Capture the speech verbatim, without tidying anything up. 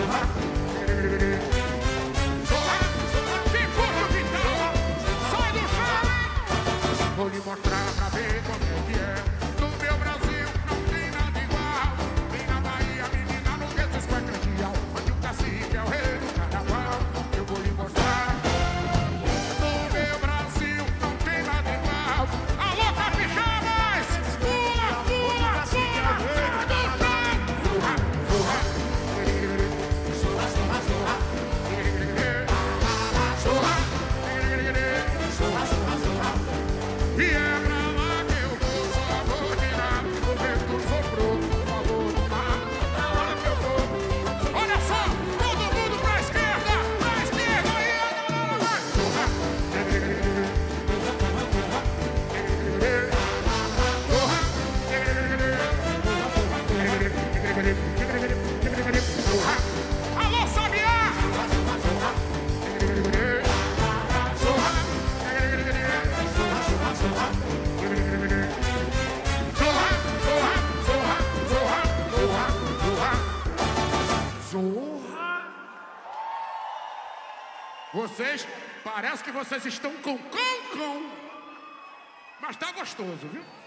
Vou lhe mostrar pra ver como é que é. No meu Brasil não tem nada igual. Vem na Bahia, menina, no gueto esquadrilhão, onde o cacique é o rei do carnaval. Eu vou lhe mostrar. No meu Brasil não tem nada igual. Alô, capixabas! Pula, pula, pula! Surra, surra! Surra, surra, surra! Surra! Surra, surra, surra! E é pra lá que eu vou, só vou tirar. O vento soprou, por favor, do mar. Pra lá que eu vou. Olha só, todo mundo pra esquerda, pra esquerda, aí, vai. Surra, surra. Alô, Sabiá! Surra, surra, surra. Surra, surra, surra. Zorra! Vocês, parece que vocês estão com cão-cão, mas tá gostoso, viu?